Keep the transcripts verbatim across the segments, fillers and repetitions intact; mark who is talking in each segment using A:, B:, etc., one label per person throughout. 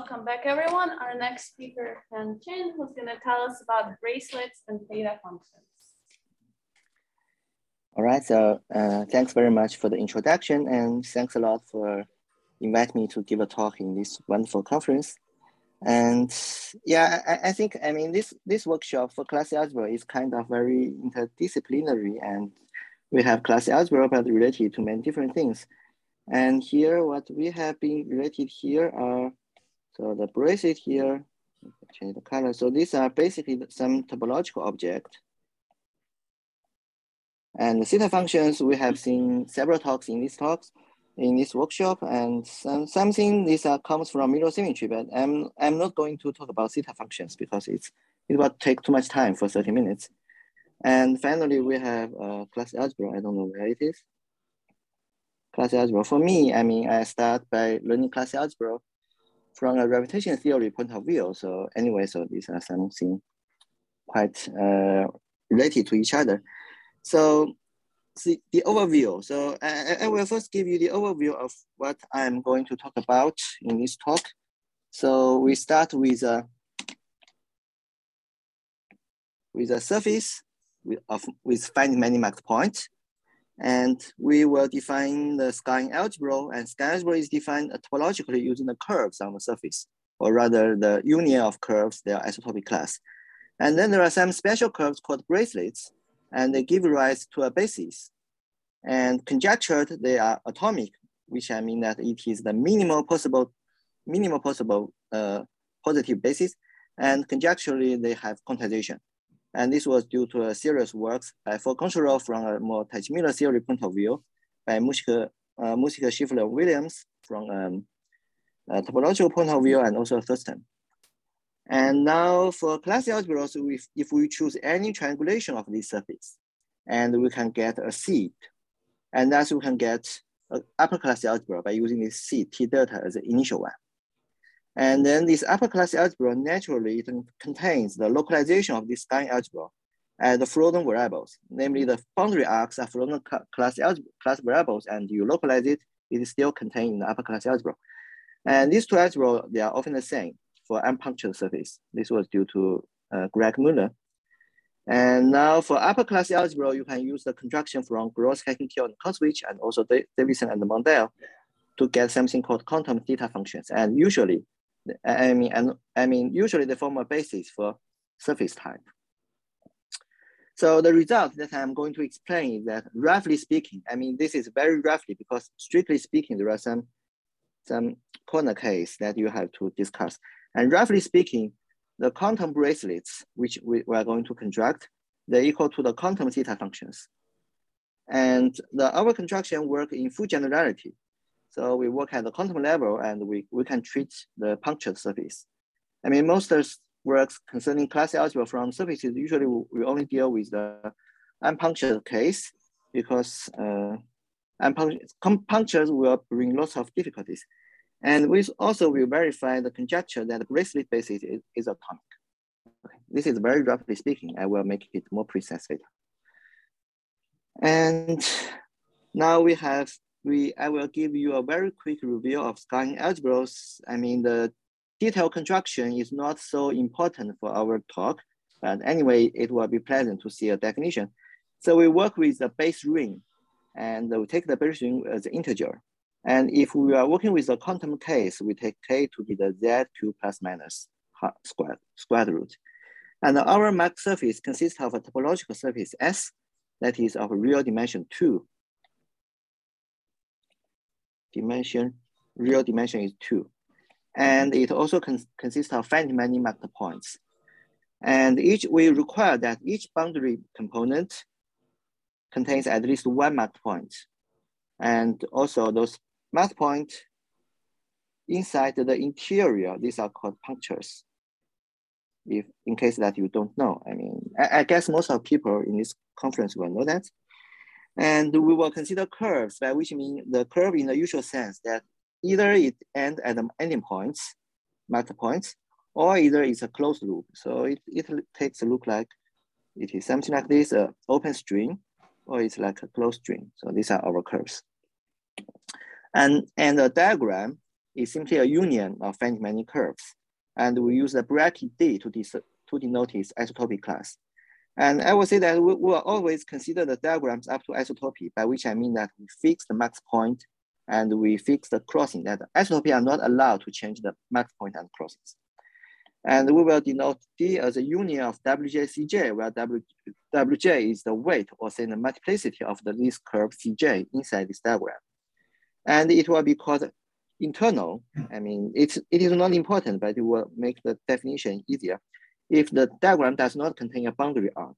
A: Welcome back, everyone. Our next speaker, Han Chin, who's going to tell us about bracelets and theta functions.
B: All right, so uh, thanks very much for the introduction, and thanks a lot for inviting me to give a talk in this wonderful conference. And yeah, I, I think, I mean, this, this workshop for classical algebra is kind of very interdisciplinary, and we have classical algebra but related to many different things. And here, what we have been related here are, so the bracelet here, change the color. So these are basically some topological object. And the theta functions, we have seen several talks in these talks, in this workshop, and some, something this uh, comes from mirror symmetry, but I'm, I'm not going to talk about theta functions because it's, it will take too much time for thirty minutes. And finally, we have uh, class algebra. I don't know where it is. Class algebra. For me, I mean, I start by learning class algebra from a representation theory point of view. So anyway, so these are something quite uh, related to each other. So the, the overview. So I, I will first give you the overview of what I'm going to talk about in this talk. So we start with a, with a surface with, of, with finite many marked points. And we will define the scaling algebra, and scaling algebra is defined topologically using the curves on the surface, or rather the union of curves, they are isotopic class. And then there are some special curves called bracelets, and they give rise to a basis. And conjectured, they are atomic, which I mean that it is the minimal possible, minimal possible uh, positive basis, and conjecturally they have quantization. And this was due to a series of works by Foucault from a more Teichmüller theory point of view, by Muschke, uh, Muschke, Schiffler, Williams from um, a topological point of view, and also Thurston. And now for classical algebra, so if, if we choose any triangulation of this surface, and we can get a seed, and thus we can get an upper class algebra by using this seed T delta as the initial one. And then this upper class algebra, naturally, it contains the localization of this scaling algebra as the floating variables, namely the boundary arcs are floating class, algebra, class variables, and you localize it, it is still contained in the upper class algebra. And these two algebra, they are often the same for unpunctured surface. This was due to uh, Greg Muller. And now for upper class algebra, you can use the construction from Gross, Heckenkiel, and Koswich, and also Davidson and Mondale to get something called quantum theta functions. And usually, I mean, and I mean, usually they form a basis for surface type. So the result that I'm going to explain is that, roughly speaking, I mean, this is very roughly because strictly speaking, there are some, some corner case that you have to discuss. And roughly speaking, the quantum bracelets, which we, we are going to construct, they're equal to the quantum theta functions. And the, our construction work in full generality. So we work at the quantum level, and we, we can treat the punctured surface. I mean, most of works concerning class algebra from surfaces, usually we only deal with the unpunctured case because uh, unpunctured will bring lots of difficulties. And we also will verify the conjecture that the bracelet basis is, is atomic. Okay. This is very roughly speaking. I will make it more precise later. And now we have, we, I will give you a very quick review of scaling algebras. I mean, the detailed construction is not so important for our talk, but anyway, it will be pleasant to see a definition. So we work with the base ring, and we take the base ring as an integer. And if we are working with a quantum case, we take k to be the z two plus minus squared, squared root. And our marked surface consists of a topological surface S that is of real dimension two. Dimension, real dimension is two. And it also cons consists of finite many marked points. And each, we require that each boundary component contains at least one marked point. And also those marked points inside the interior, these are called punctures. If, in case that you don't know, I mean, I, I guess most of people in this conference will know that. And we will consider curves, by which mean the curve in the usual sense that either it ends at the ending points, marked points, or either it's a closed loop. So it, it takes a look like it is something like this, an open string, or it's like a closed string. So these are our curves. And, and the diagram is simply a union of finite many curves. And we use the bracket D to, to denote its isotopy class. And I will say that we will always consider the diagrams up to isotopy, by which I mean that we fix the max point and we fix the crossing, that isotopy are not allowed to change the max point and crossings. And we will denote D as a union of W J C J, where W, Wj is the weight, or say the multiplicity of the least curve C J inside this diagram. And it will be called internal. I mean, it's, it is not important, but it will make the definition easier if the diagram does not contain a boundary arc.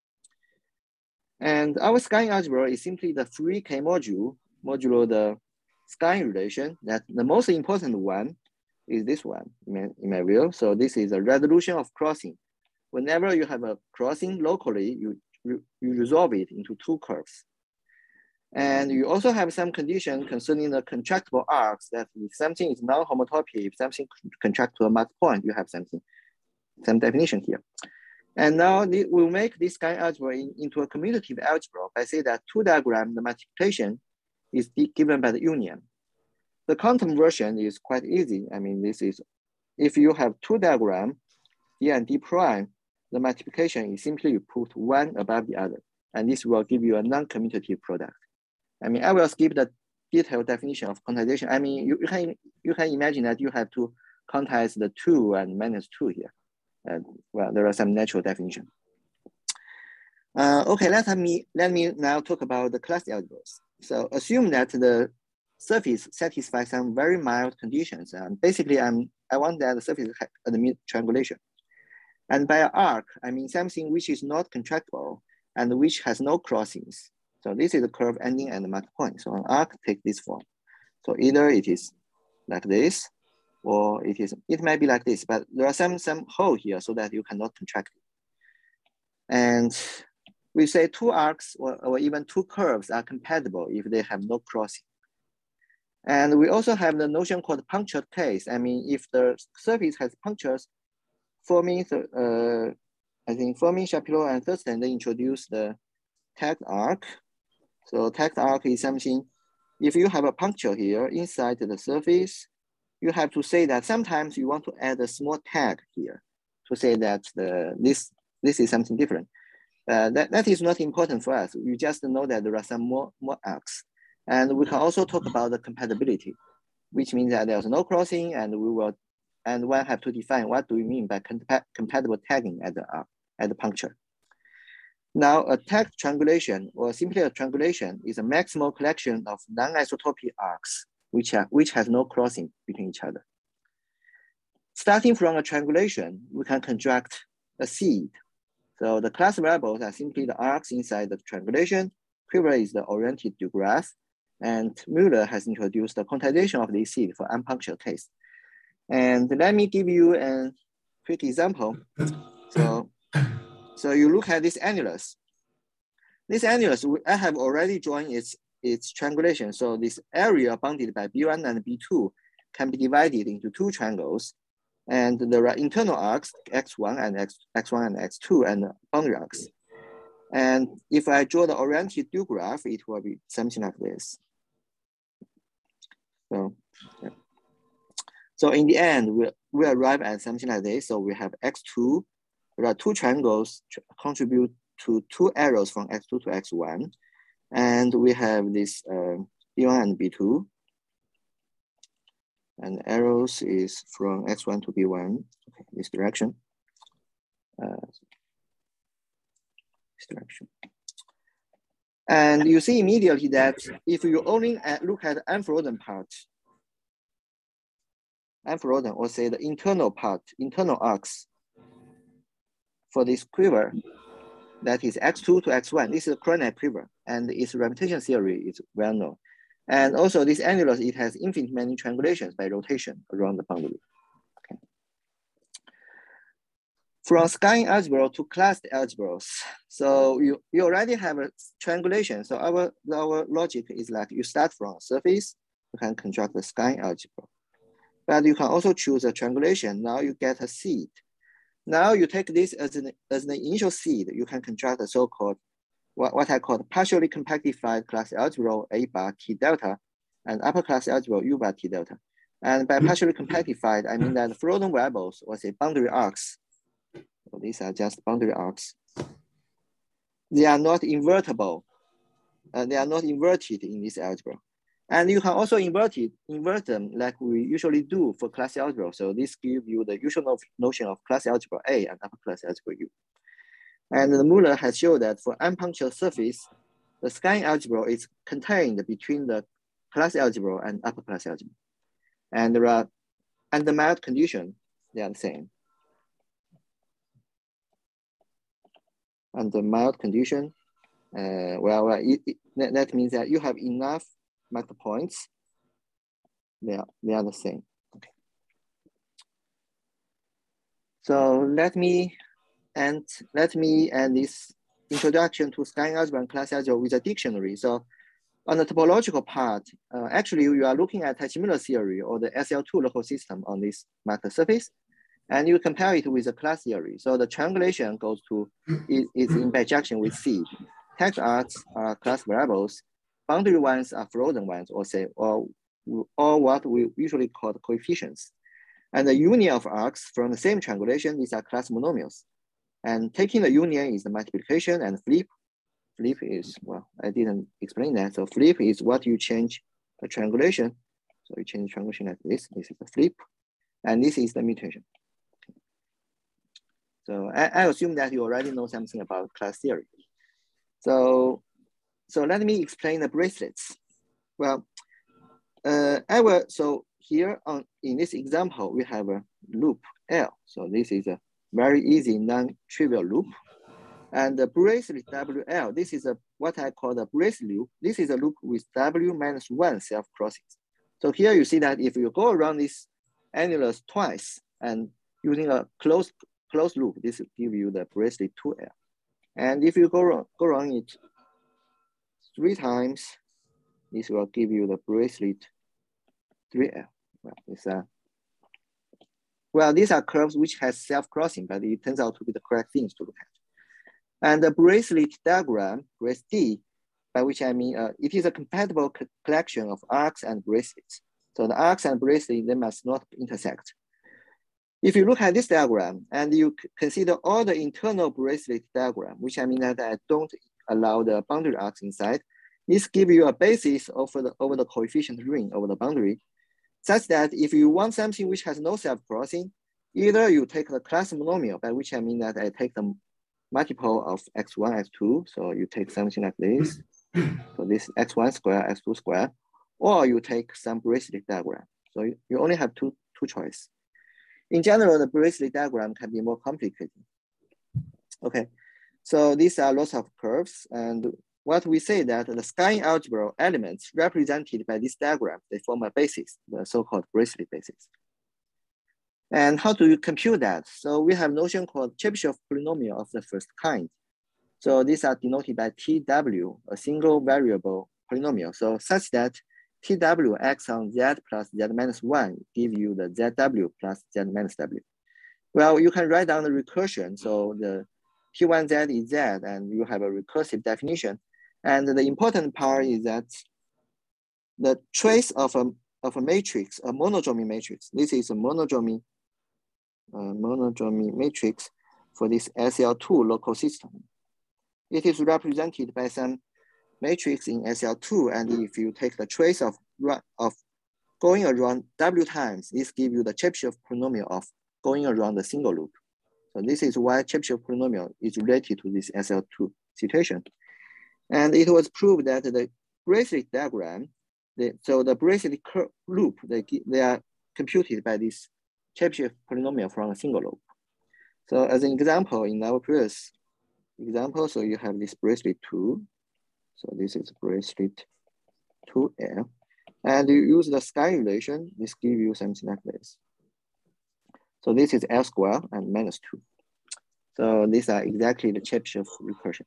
B: And our scaling algebra is simply the free K module, modulo the scaling relation. That the most important one is this one in my, in my view. So this is a resolution of crossing. Whenever you have a crossing locally, you, you, you resolve it into two curves. And you also have some condition concerning the contractible arcs, that if something is non-homotopy, if something contract to a max point, you have something, some definition here. And now we'll make this scaling algebra in, into a commutative algebra by saying that two diagram, the multiplication is given by the union. The quantum version is quite easy. I mean, this is, if you have two diagram, D and D prime, the multiplication is simply you put one above the other. And this will give you a non-commutative product. I mean, I will skip the detailed definition of quantization. I mean, you, you, can, you can imagine that you have to quantize the two and minus two here. And well, there are some natural definition. Uh, okay, let me, let me now talk about the class algebras. So assume that the surface satisfies some very mild conditions. And basically, I'm, I want that the surface admit triangulation. And by an arc, I mean something which is not contractible and which has no crossings. So this is a curve ending at the max point. So an arc takes this form. So either it is like this, or it is, it might be like this, but there are some, some hole here so that you cannot contract it. And we say two arcs or, or even two curves are compatible if they have no crossing. And we also have the notion called punctured case. I mean, if the surface has punctures, forming, uh, I think Fermi, Shapiro, and Thurston, they introduced the tagged arc. So tagged arc is something, if you have a puncture here inside the surface, you have to say that sometimes you want to add a small tag here to say that the, this, this is something different. Uh, that, that is not important for us. You just know that there are some more, more arcs. And we can also talk about the compatibility, which means that there's no crossing, and we will, and one have to define what do we mean by compa compatible tagging at the arc, at the puncture. Now, a tagged triangulation, or simply a triangulation, is a maximal collection of non-isotopy arcs, which, are, which has no crossing between each other. Starting from a triangulation, we can construct a seed. So the class variables are simply the arcs inside the triangulation. Quiver is the oriented graph, and Müller has introduced the quantization of this seed for unpunctured case. And let me give you a quick example. So, so you look at this annulus. This annulus, I have already drawn its, its triangulation. So this area bounded by B one and B two can be divided into two triangles. And there are internal arcs, X one and X, X1 and X two, and boundary arcs. And if I draw the oriented U graph, it will be something like this. So, yeah. So in the end, we, we arrive at something like this. So we have X two, there are two triangles contribute to two arrows from X two to X one. And we have this uh, B one and B two. And arrows is from X one to B one, okay, this direction. Uh, this direction. And you see immediately that if you only look at the unfrozen part, unfrozen, or say the internal part, internal arcs for this quiver, that is X two to X one, this is a Cronite quiver, and its reputation theory is well known. And also this annulus, it has infinite many triangulations by rotation around the boundary. Okay. From scaling algebra to class algebras, so you, you already have a triangulation. So our, our logic is like you start from a surface, you can construct the scaling algebra. But you can also choose a triangulation. Now you get a seed. Now you take this as an, as an initial seed, you can construct a so-called What, what I call partially compactified class algebra A bar T delta and upper class algebra U bar T delta. And by partially compactified, I mean that frozen variables, or say boundary arcs, so these are just boundary arcs, they are not invertible. Uh, they are not inverted in this algebra. And you can also invert it, invert them like we usually do for class algebra. So this gives you the usual notion of class algebra A and upper class algebra U. And the Muller has shown that for unpunctured surface, the scaling algebra is contained between the class algebra and upper class algebra. And there are, under mild condition, they are the same. Under mild condition, uh, well, well it, it, that, that means that you have enough marked points. They are, they are the same. Okay. So let me end, let me end this introduction to scaling algebra and class algebra with a dictionary. So on the topological part, uh, actually you are looking at Teichmüller theory or the S L two local system on this marked surface, and you compare it with the class theory. So the triangulation goes to, is, is in bijection with C. Text arcs are class variables. Boundary ones are frozen ones, or say, or, or what we usually call coefficients. And the union of arcs from the same triangulation, these are class monomials. And taking the union is the multiplication, and flip. Flip is, well, I didn't explain that. So flip is what you change a triangulation. So you change triangulation like this. This is the flip, and this is the mutation. So I, I assume that you already know something about class theory. So, so let me explain the bracelets. Well, uh, I will, so here on in this example, we have a loop L. So this is a very easy non-trivial loop. And the bracelet W L, this is a what I call the bracelet loop. This is a loop with W minus one self-crossings. So here you see that if you go around this annulus twice and using a closed closed loop, this will give you the bracelet two L. And if you go around, go around it three times, this will give you the bracelet three L. Well, it's a, well, these are curves which has self-crossing, but it turns out to be the correct things to look at. And the bracelet diagram, brace D, by which I mean uh, it is a compatible co collection of arcs and bracelets. So the arcs and bracelets, they must not intersect. If you look at this diagram and you consider all the internal bracelet diagram, which I mean that I don't allow the boundary arcs inside, this gives you a basis over the, over the coefficient ring over the boundary, such that if you want something which has no self-crossing, either you take the class monomial, by which I mean that I take the multiple of x one, x two. So you take something like this. So this x one square, x two square, or you take some bracelet diagram. So you, you only have two, two choices. In general, the bracelet diagram can be more complicated. Okay, so these are lots of curves. And what we say that the scaling algebra elements represented by this diagram, they form a basis, the so-called bracelet basis. And how do you compute that? So we have a notion called Chebyshev polynomial of the first kind. So these are denoted by T W, a single variable polynomial. So such that T W acts on Z plus Z minus one, give you the Z W plus Z minus W. Well, you can write down the recursion. So the T one Z is Z, and you have a recursive definition. And the important part is that the trace of a, of a matrix, a monodromy matrix, this is a monodromy Uh, monodromy matrix for this S L two local system. It is represented by some matrix in S L two, and if you take the trace of, of going around W times, this gives you the Chebyshev polynomial of going around the single loop. So this is why Chebyshev polynomial is related to this S L two situation. And it was proved that the bracelet diagram, the, so the bracelet loop, they, they are computed by this Chebyshev polynomial from a single loop. So as an example, in our previous example, so you have this bracelet two. So this is bracelet two L. And you use the scaling relation, this gives you something like this. So this is L square and minus two. So these are exactly the Chebyshev recursion.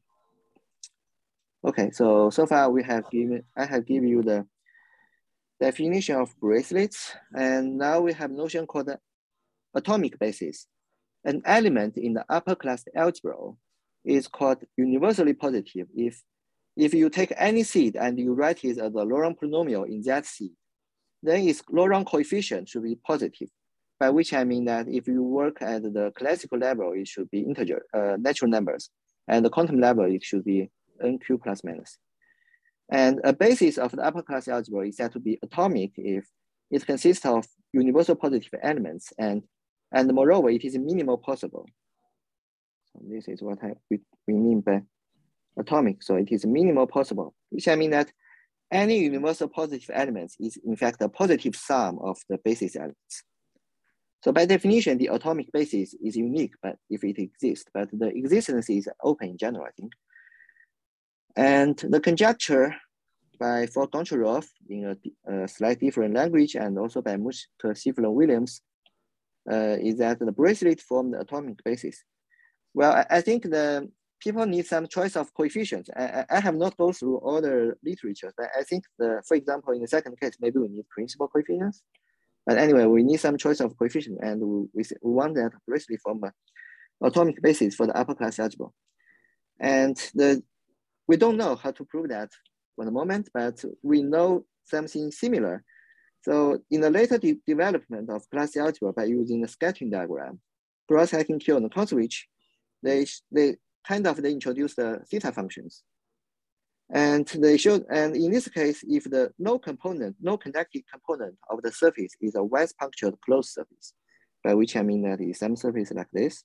B: Okay, so so far we have given, I have given you the definition of bracelets, and now we have a notion called the atomic basis. An element in the upper class algebra is called universally positive if, if you take any seed and you write it as a Laurent polynomial in that seed. then its Laurent coefficient should be positive, by which I mean that if you work at the classical level, it should be integer, uh, natural numbers, and the quantum level, it should be N Q plus minus. And a basis of the upper class algebra is said to be atomic if it consists of universal positive elements, and, and moreover, it is minimal possible. So this is what I, we, we mean by atomic. So it is minimal possible, which I mean that any universal positive elements is in fact a positive sum of the basis elements. So by definition, the atomic basis is unique, but if it exists, but the existence is open in general, I think. And the conjecture by Fogg Goncharov in a, a slightly different language, and also by Mushker, Siflin, Williams, uh, is that the bracelet form the atomic basis. Well, I, I think the people need some choice of coefficients. I, I have not gone through all the literature, but I think the, for example, in the second case, maybe we need principal coefficients. But anyway, we need some choice of coefficient, and we, we, we want that bracelet form an atomic basis for the upper class algebra. And the we don't know how to prove that for the moment, but we know something similar. So in the later de development of class algebra by using the scattering diagram, Gross-Haitink, Kiel, and Kontsevich, they, they kind of they introduced the theta functions. And they showed, and in this case, if the no component, no connected component of the surface is a Weiss punctured closed surface, by which I mean that is some surface like this.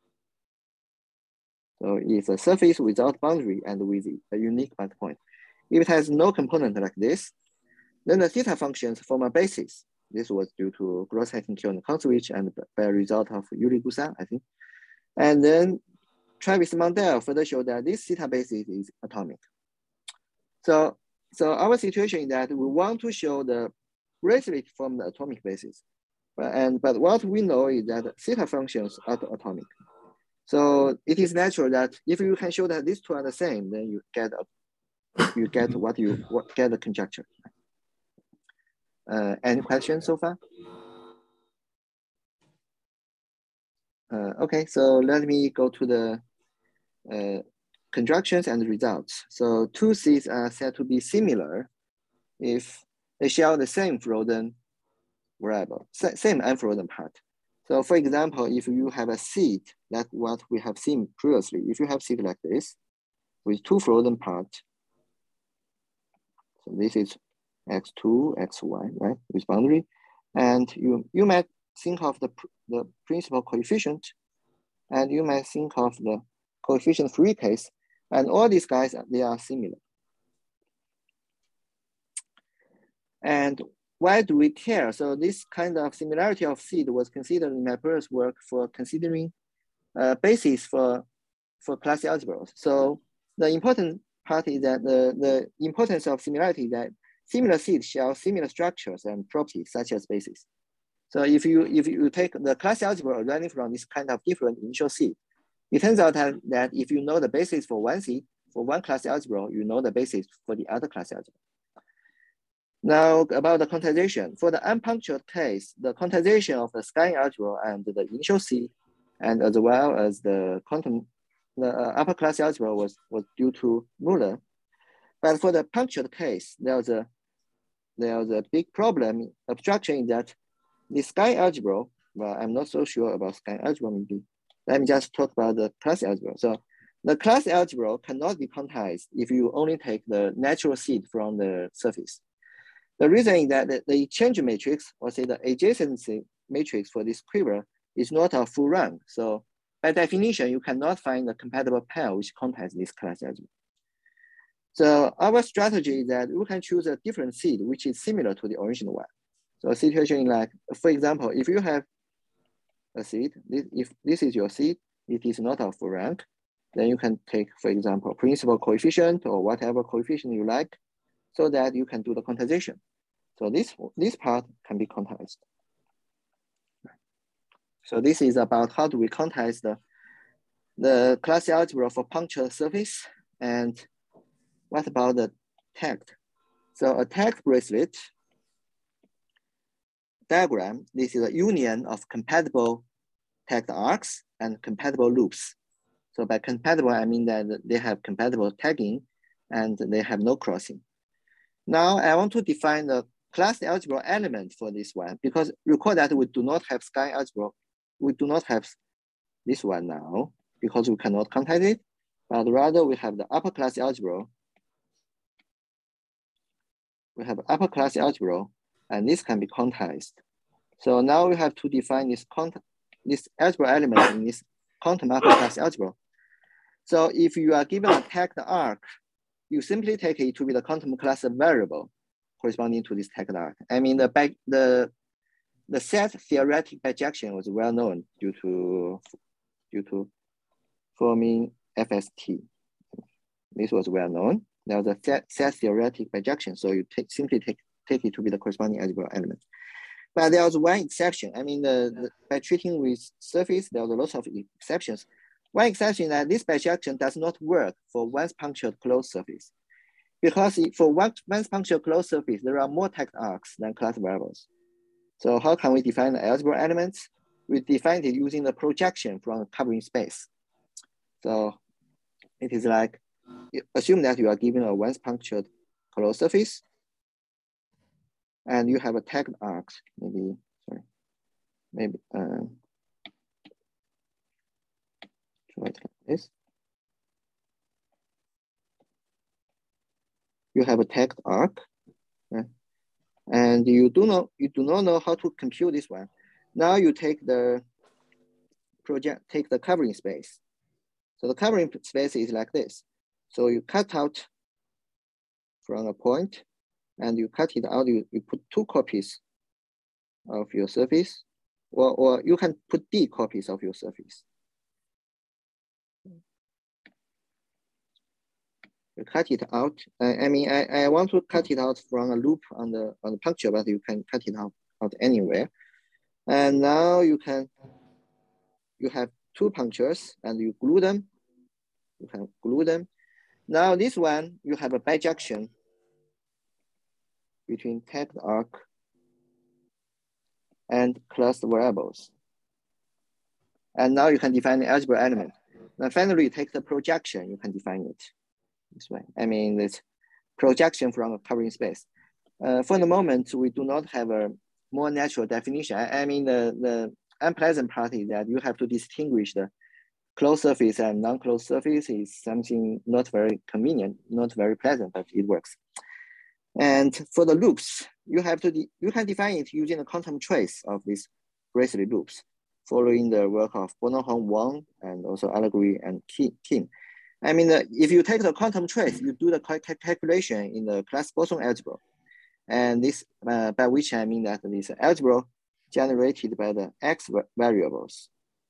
B: So it's a surface without boundary and with a unique bound point. If it has no component like this, then the theta functions form a basis. This was due to Gross-Haitink, Kiel, and Kontsevich, and by a result of Yuri-Gusan, I think. And then Travis Mundell further showed that this theta basis is atomic. So, so our situation is that we want to show the bracelet from the atomic basis. But, and, but what we know is that theta functions are atomic. So it is natural that if you can show that these two are the same, then you get a, you get what you what, get the conjecture. Uh, any questions so far? Uh, okay, so let me go to the uh, conjunctions and results. So two seeds are said to be similar if they share the same Froden variable, same unfrozen part. So for example, if you have a seed, that's what we have seen previously. If you have seed like this with two frozen parts, so this is x two, x one, right, with boundary. And you, you might think of the, the principal coefficient, and you might think of the coefficient-free case, and all these guys, they are similar. And why do we care? So this kind of similarity of seed was considered in my previous work for considering a basis for, for class algebras. So the important part is that the, the importance of similarity is that similar seeds share similar structures and properties such as basis. So if you, if you take the class algebra running from this kind of different initial seed, it turns out that, that if you know the basis for one seed, for one class algebra, you know the basis for the other class algebra. Now about the quantization. For the unpunctured case, the quantization of the scaling algebra and the initial seed, and as well as the quantum, the uh, upper class algebra was, was due to Muller. But for the punctured case, there's a, there's a big problem, obstruction in that the scaling algebra, well, I'm not so sure about scaling algebra maybe. Let me just talk about the class algebra. So the class algebra cannot be quantized if you only take the natural seed from the surface. The reason is that the, the change matrix, or say the adjacency matrix for this quiver, is not a full rank. So by definition, you cannot find a compatible pair which quantize this class algebra. So our strategy is that we can choose a different seed which is similar to the original one. So a situation like, for example, if you have a seed, this, if this is your seed, it is not a full rank, then you can take, for example, principal coefficient or whatever coefficient you like, so that you can do the quantization. So this, this part can be quantized. So this is about how do we quantize the, the class algebra for punctured surface, and what about the tagged? So a tagged bracelet diagram, this is a union of compatible tagged arcs and compatible loops. So by compatible, I mean that they have compatible tagging and they have no crossing. Now I want to define the class algebra element for this one, because recall that we do not have sky algebra. We do not have this one now because we cannot quantize it, but rather we have the upper class algebra. We have upper class algebra, and this can be quantized. So now we have to define this quant this algebra element in this quantum upper class algebra. So if you are given a tagged arc, you simply take it to be the quantum class variable corresponding to this tagged arc. I mean, the back the the set theoretic bijection was well known due to due to forming F S T. This was well known. There was a set, set theoretic bijection, so you take, simply take take it to be the corresponding algebra element. But there was one exception. I mean, the, the by treating with surface, there was a lot of exceptions. One exception is that this bijection does not work for once punctured closed surface. Because for one once punctured closed surface, there are more tagged arcs than class variables. So how can we define the algebra elements? We define it using the projection from the covering space. So it is like, assume that you are given a once punctured closed surface, and you have a tagged arc, maybe, sorry, maybe, uh, like this. You have a tagged arc, right? And you do not you do not know how to compute this one. Now you take the project, take the covering space. So the covering space is like this. So you cut out from a point, and you cut it out. You, you put two copies of your surface, or or you can put d copies of your surface. You cut it out. I, I mean, I, I want to cut it out from a loop on the on the puncture, but you can cut it out, out anywhere. And now you can, you have two punctures and you glue them. You can glue them. Now this one, you have a bijection between tagged arc and class variables. And now you can define the algebra element. Now finally, you take the projection, you can define it this way. I mean, this projection from a covering space. Uh, for the moment, we do not have a more natural definition. I, I mean, the, the unpleasant part is that you have to distinguish the closed surface and non-closed surface is something not very convenient, not very pleasant, but it works. And for the loops, you have to, you can define it using a quantum trace of these bracelet loops, following the work of Bonohong, Wang, and also Allegory and Kim. I mean, uh, if you take the quantum trace, you do the calculation in the class boson algebra. And this, uh, by which I mean that this algebra generated by the X variables.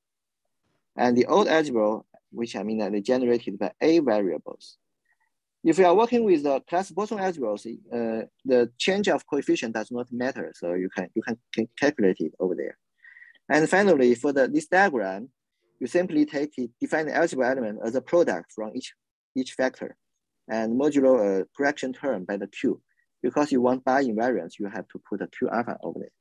B: And the old algebra, which I mean that they generated by A variables. If you are working with the class boson algebras, uh, the change of coefficient does not matter. So you can, you can, can calculate it over there. And finally, for the, this diagram, you simply take it, define the algebra element as a product from each, each factor and modulo a correction term by the Q. Because you want bar invariance, you have to put a Q alpha over there.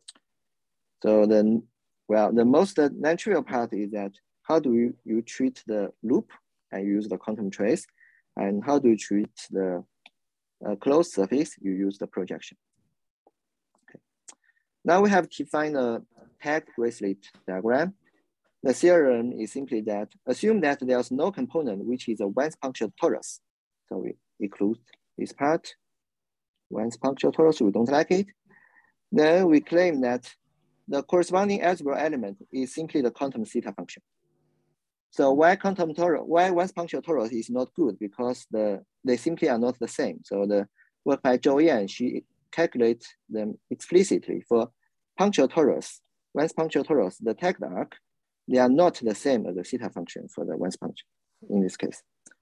B: So then, well, the most uh, natural part is that how do you, you treat the loop and use the quantum trace, and how do you treat the uh, closed surface, you use the projection. Okay. Now we have defined a tagged bracelet diagram. The theorem is simply that, assume that there's no component which is a once punctured torus. So we include this part. Once punctured torus, we don't like it. Then we claim that the corresponding algebra element is simply the quantum theta function. So why quantum torus, why once punctured torus is not good? Because the they simply are not the same. So the work by Zhou Yan, she calculates them explicitly for punctured torus, once punctured torus, the tagged arc, they are not the same as the theta function for the once puncture in this case.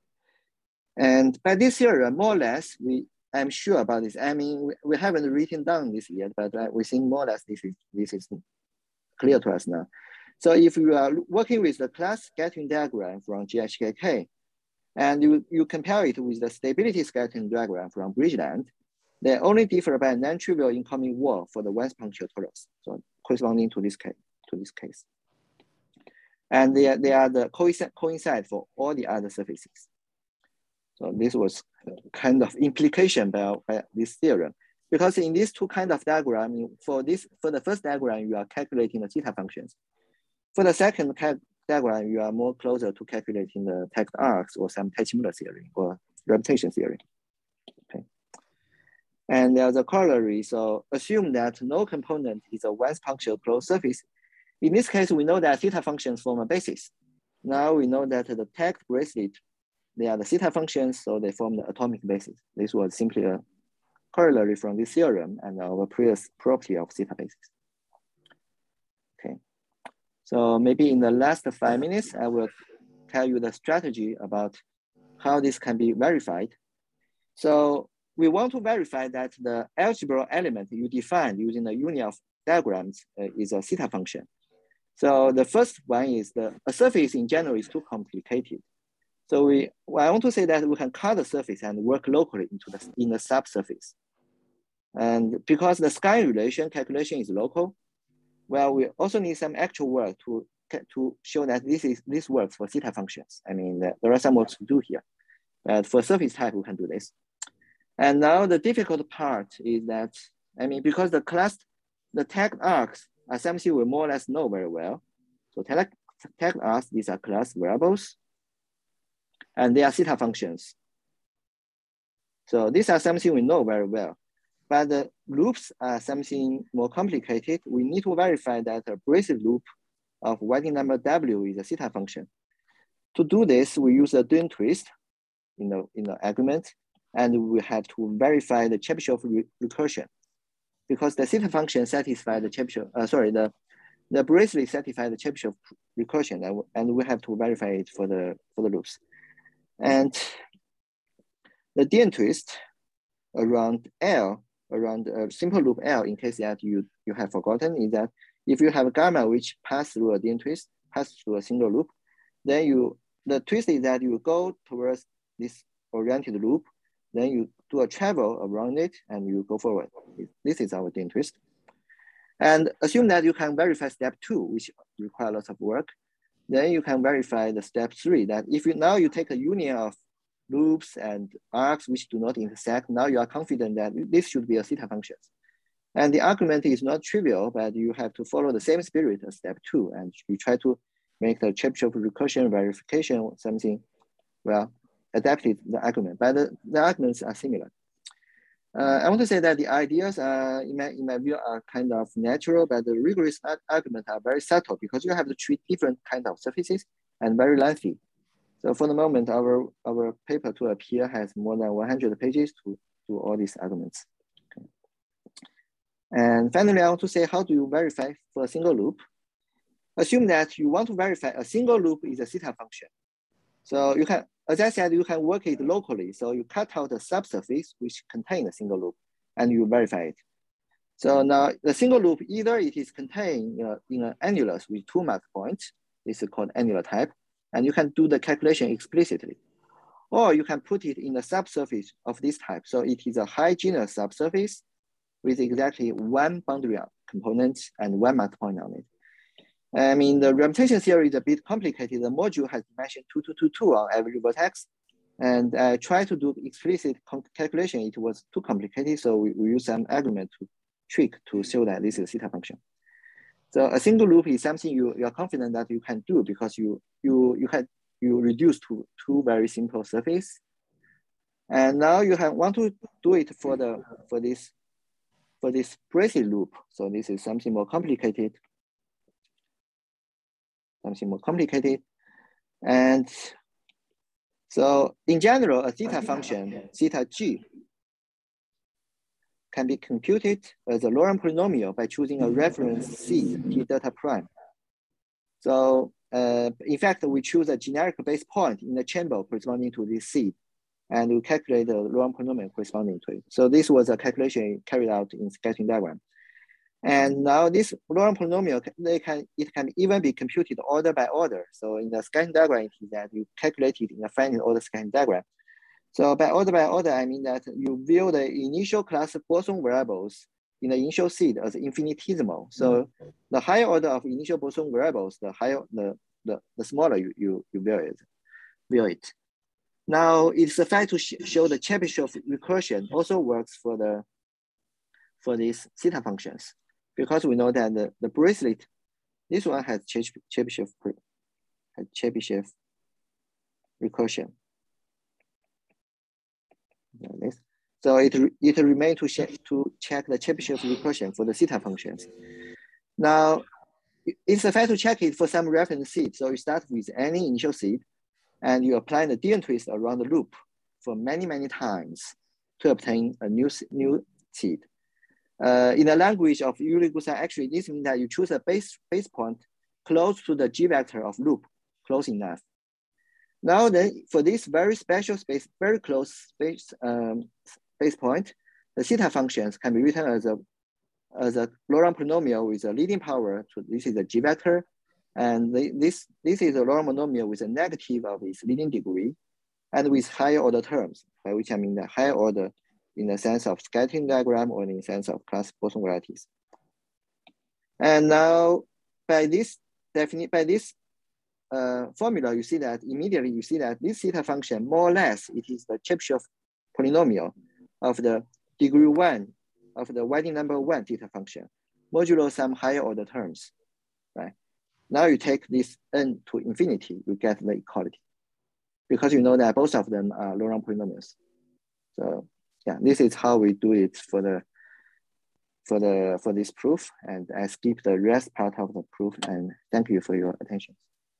B: And by this theorem, more or less, we I'm sure about this. I mean, we, we haven't written down this yet, but uh, we think more or less this is this is clear to us now. So if you are working with the class scattering diagram from G H K K, and you, you compare it with the stability scattering diagram from Bridgeland, they only differ by a non-trivial incoming wall for the once punctured torus, so corresponding to this case. To this case. And they are, they are the coincide, coincide for all the other surfaces. So this was kind of implication by, by this theorem. because in these two kind of diagram, for this for the first diagram, you are calculating the zeta functions. For the second diagram, you are more closer to calculating the text arcs or some Teichmüller theory or reputation theory. Okay. And there's a corollary. So assume that no component is a one-punctual closed surface. In this case, we know that theta functions form a basis. Now we know that the text bracelet, they are the theta functions, so they form the atomic basis. This was simply a corollary from this theorem and our previous property of theta basis. Okay. So maybe in the last five minutes, I will tell you the strategy about how this can be verified. So we want to verify that the algebra element you defined using the union of diagrams uh, is a theta function. So the first one is the a surface in general is too complicated. So we, well, I want to say that we can cut the surface and work locally into the in the subsurface. And because the scaling relation calculation is local, well, we also need some actual work to to show that this is this works for theta functions. I mean, there are some works to do here, but for surface type we can do this. And now the difficult part is that, I mean, because the class, the tag arcs are something we more or less know very well. So tag, tag arcs, these are class variables, and they are theta functions. So these are something we know very well. But the loops are something more complicated. We need to verify that a bracelet loop of winding number W is a theta function. To do this, we use a Dehn twist in the, in the argument, and we have to verify the Chebyshev re recursion, because the theta function satisfies the Chebyshev, uh, sorry, the, the bracelet satisfies the Chebyshev recursion, and, and we have to verify it for the, for the loops. And the Dehn twist around L, around a simple loop L, in case that you, you have forgotten, is that if you have a gamma which pass through a Dehn twist, pass through a single loop, then you, the twist is that you go towards this oriented loop, then you do a travel around it and you go forward. This is our Dehn twist. And assume that you can verify step two, which requires lots of work. Then you can verify the step three, that if you now you take a union of loops and arcs which do not intersect, now you are confident that this should be a theta function. And the argument is not trivial, but you have to follow the same spirit as step two, and you try to make the Chebyshev recursion verification something, well, adapted the argument, but the, the arguments are similar. Uh, I want to say that the ideas, are, in, my, in my view, are kind of natural, but the rigorous arguments are very subtle because you have to treat different kinds of surfaces and very lengthy. So for the moment, our, our paper to appear has more than one hundred pages to do all these arguments. Okay. And finally, I want to say, how do you verify for a single loop? Assume that you want to verify a single loop is a theta function. So you can, as I said, you can work it locally. So you cut out the subsurface which contains a single loop and you verify it. So now the single loop, either it is contained uh, in an annulus with two mark points, this is called annular type, and you can do the calculation explicitly. Or you can put it in the subsurface of this type. So it is a high genus subsurface with exactly one boundary component and one mark point on it. I mean, the reputation theory is a bit complicated. The module has dimension two two two two on every vertex. And I tried to do explicit calculation. It was too complicated. So we, we use some argument to trick to show that this is a theta function. So a single loop is something you, you are confident that you can do because you, you, you, can, you reduce to two very simple surface. And now you have, want to do it for, the, for, this, for this bracelet loop. So this is something more complicated. Something more complicated. And so in general, a theta function, theta g, can be computed as a Laurent polynomial by choosing a reference seed, t delta prime. So uh, in fact, we choose a generic base point in the chamber corresponding to this seed, and we calculate the Laurent polynomial corresponding to it. So this was a calculation carried out in sketching diagram. And now this Laurent polynomial, they can, it can even be computed order by order. So in the sketching diagram, it is that you calculate it in a finite order sketching diagram. So by order by order, I mean that you view the initial class boson variables in the initial seed as infinitesimal. So the higher order of initial boson variables, the higher, the, the, the smaller you, you, you view it, view it. Now it's a fact to sh show the Chebyshev recursion also works for the for these theta functions, because we know that the, the bracelet, this one has Chebyshev, has Chebyshev recursion. Like this. So it, it remains to, to check the Chebyshev recursion for the theta functions. Now, it's fair to check it for some reference seed. So you start with any initial seed, and you apply the D N twist around the loop for many, many times to obtain a new, new seed. Uh, in the language of Uri-Gusai, actually, this means that you choose a base, base point close to the G vector of loop, close enough. Now then, for this very special space, very close space, um, base point, the theta functions can be written as a, as a Laurent polynomial with a leading power. So this is a G vector. And the, this, this is a Laurent monomial with a negative of its leading degree and with higher order terms, by which I mean the higher order in the sense of scattering diagram or in the sense of class boson varieties. And now by this definite, by this uh, formula, you see that immediately you see that this theta function, more or less, it is the Chebyshev polynomial of the degree one of the Whiting number one theta function, modulo some higher order terms, right? Now you take this n to infinity, you get the equality, because you know that both of them are Laurent polynomials. So yeah, this is how we do it for the for the for this proof, and I skip the rest part of the proof. And thank you for your attention.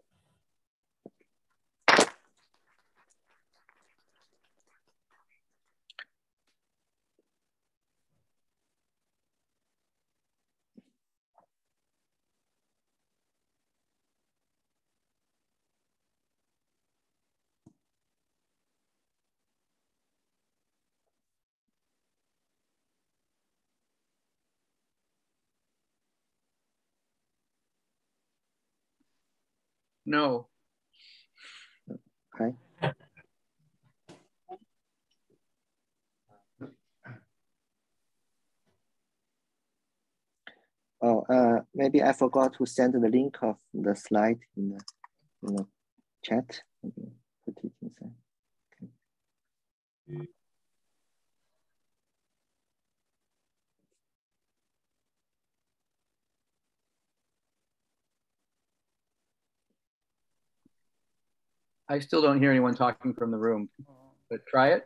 C: No.
B: Okay. Oh, uh, maybe I forgot to send the link of the slide in the, in the chat. Maybe put it inside. Okay.
C: I still don't hear anyone talking from the room, but try it.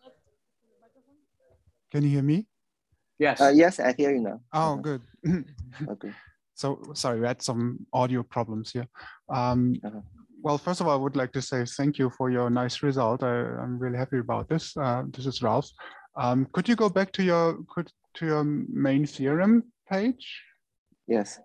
D: Can you hear me?
C: Yes.
B: Uh, yes, I hear you now.
D: Oh,
B: uh-huh.
D: good.
B: Okay.
D: So sorry, we had some audio problems here. Um, uh-huh. Well, first of all, I would like to say thank you for your nice result. I, I'm really happy about this. Uh, this is Ralph. Um, could you go back to your could, to your main theorem page?
B: Yes.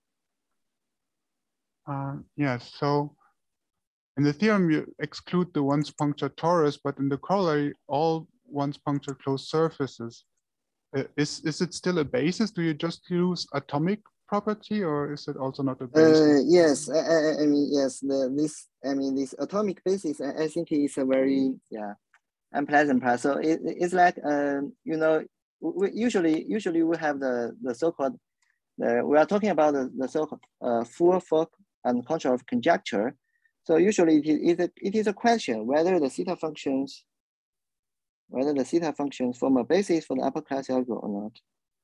D: Uh, yes. So in the theorem, you exclude the ones punctured torus, but in the corollary, all ones punctured closed surfaces. Uh, is is it still a basis? Do you just use atomic property, or is it also not a basis?
B: Uh, yes, I, I, I mean yes. The, this I mean this atomic basis. I, I think is a very yeah unpleasant part. So it, it's like um, you know we usually usually we have the the so-called uh, we are talking about the, the so-called uh, full fork and control of conjecture. So usually it is a, it is a question whether the theta functions whether the theta functions form a basis for the upper class algebra or not.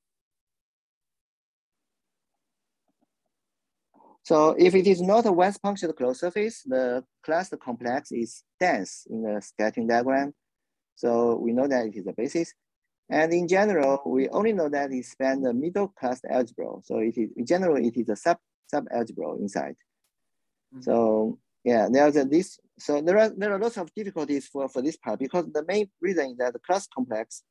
B: So if it is not a one-punctured closed surface, the cluster complex is dense in the scattering diagram. So we know that it is a basis. And in general, we only know that it spans the middle class algebra. So it is, in general, it is a sub sub algebra inside. Mm-hmm. So yeah, there's a, this. So there are there are lots of difficulties for for this part, because the main reason is that the class complex,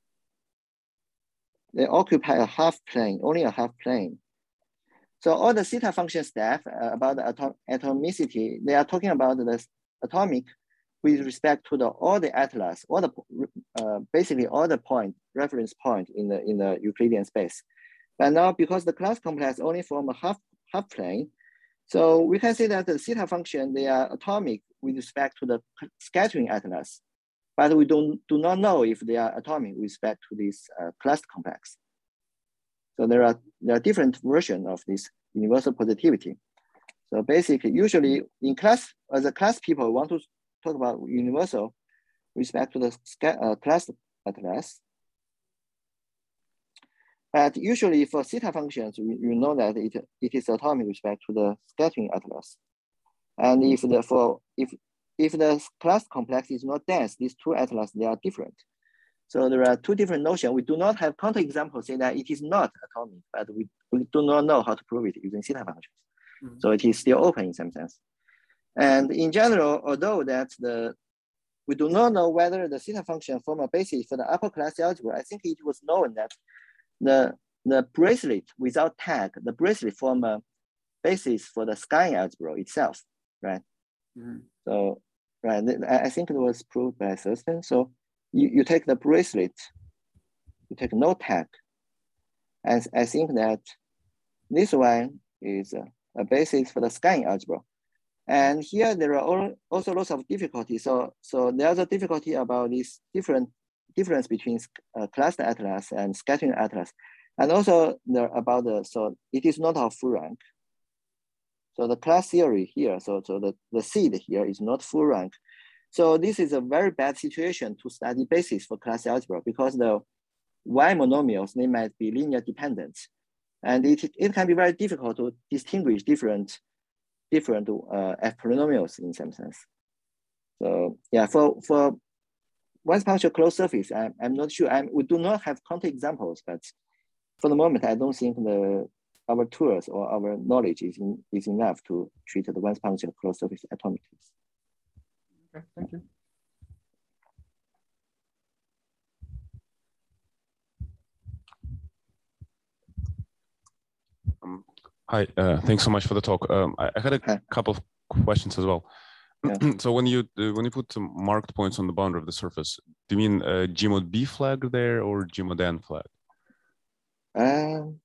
B: they occupy a half plane, only a half plane. So all the theta function stuff uh, about the atom atomicity, they are talking about the atomic with respect to the all the atlas, all the uh, basically all the point reference point in the in the Euclidean space. But now, because the class complex only form a half half plane, so we can say that the theta function, they are atomic with respect to the scattering atlas, but we don't do not know if they are atomic with respect to this uh, class complex. So there are there are different versions of this universal positivity. So basically, usually in class, as a class, people want to talk about universal with respect to the uh, class atlas. But usually for theta functions, you, you know that it, it is atomic with respect to the scattering atlas. And if the for if if the class complex is not dense, these two atlas, they are different. So there are two different notions. We do not have counterexamples saying that it is not atomic, but we, we do not know how to prove it using theta functions. Mm-hmm. So it is still open in some sense. And in general, although that the we do not know whether the theta function form a basis for the upper class algebra, I think it was known that the, the bracelet without tag, the bracelet form a basis for the scaling algebra itself, right? Mm-hmm. So, right, I think it was proved by Thurston. So you, you take the bracelet, you take no tag, and I think that this one is a, a basis for the scaling algebra. And here there are also lots of difficulties. So, so there's a difficulty about this different difference between uh, cluster atlas and scattering atlas. And also there about the, so it is not of full rank. So the class theory here, so, so the, the seed here is not full rank. So this is a very bad situation to study basis for class algebra because the Y monomials, they might be linear dependent. And it, it can be very difficult to distinguish different different uh, F polynomials in some sense. So yeah, for, for one puncture closed surface, I'm, I'm not sure. I'm, we do not have counterexamples, but for the moment, I don't think the our tools or our knowledge is, in, is enough to treat the one puncture closed surface atomically.
D: Okay, thank you.
E: Um, Hi, uh, thanks so much for the talk. Um, I, I had a Hi. couple of questions as well. Yeah. So when you uh, when you put some marked points on the boundary of the surface, do you mean uh, G mod B flag there or G mod N flag?
B: Um,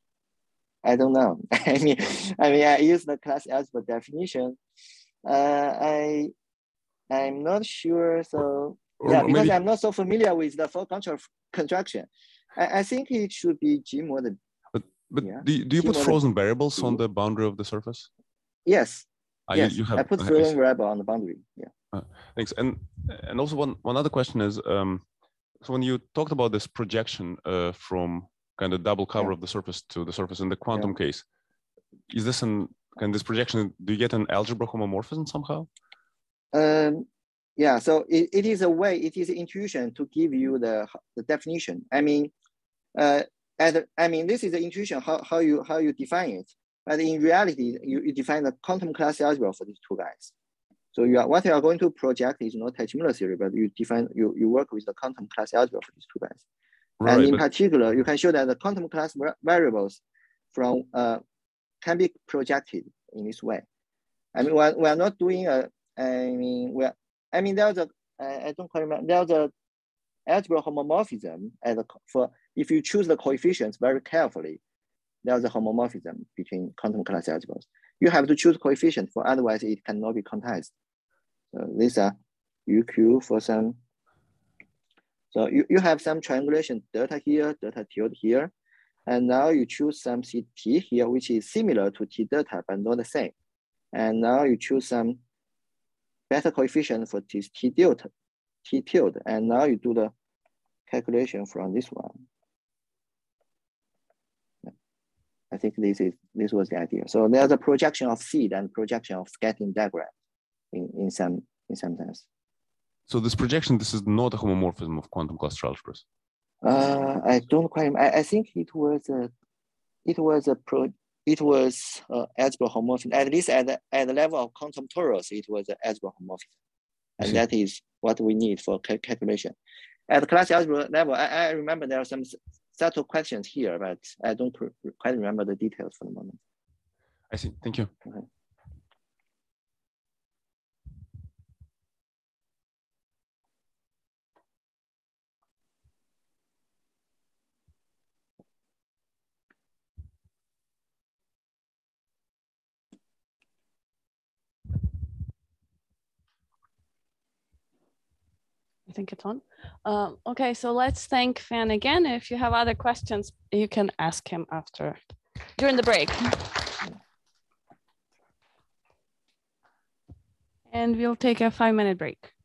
B: I don't know. I mean, I mean, I use the class algebra definition. Uh, I I'm not sure. So or, yeah, or because maybe... I'm not so familiar with the full control construction. I, I think it should be G mod.
E: But
B: yeah.
E: do you, do you put frozen variables on the boundary of the surface?
B: Yes.
E: Ah,
B: yes.
E: You, you have,
B: I put frozen variable on the boundary. Yeah.
E: Uh, thanks. And and also one one other question is, um, so when you talked about this projection uh, from kind of double cover yeah. of the surface to the surface in the quantum yeah. case, is this an kind of this projection? Do you get an algebra homomorphism somehow?
B: Um. Yeah. So it, it is a way. It is intuition to give you the the definition. I mean, uh. And I mean, this is the intuition how, how you how you define it. But in reality, you, you define the quantum class algebra for these two guys. So you are what you are going to project is not Teichmüller theory, but you define you, you work with the quantum class algebra for these two guys. Right, and in but... particular, you can show that the quantum class variables from uh, can be projected in this way. I mean, we're, we're not doing a. I mean, we're. I mean, there's a. I, I don't quite remember. There's a algebra homomorphism as a, for if you choose the coefficients very carefully, there's a homomorphism between quantum class algebras. You have to choose coefficient, for otherwise it cannot be quantized. So these are U Q for some. So you, you have some triangulation delta here, delta tilde here, and now you choose some C T here, which is similar to T delta but not the same. And now you choose some beta coefficient for T, T delta. T tilde, and now you do the calculation from this one. I think this is this was the idea. So there's a projection of seed and projection of scattering diagram in, in some in some sense.
E: So this projection, this is not a homomorphism of quantum cluster algebras.
B: Uh, I don't quite. I, I think it was a it was a pro it was uh, algebra homomorphism. At least at the at the level of quantum torus, it was an algebra homomorphism. And that is what we need for cal calculation. At the class algebra level, I, I remember there are some subtle questions here, but I don't quite remember the details for the moment.
E: I see. Thank you.
B: Okay.
A: I think it's on. Um, okay, so let's thank Fan again. If you have other questions, you can ask him after, during the break. And we'll take a five minute break.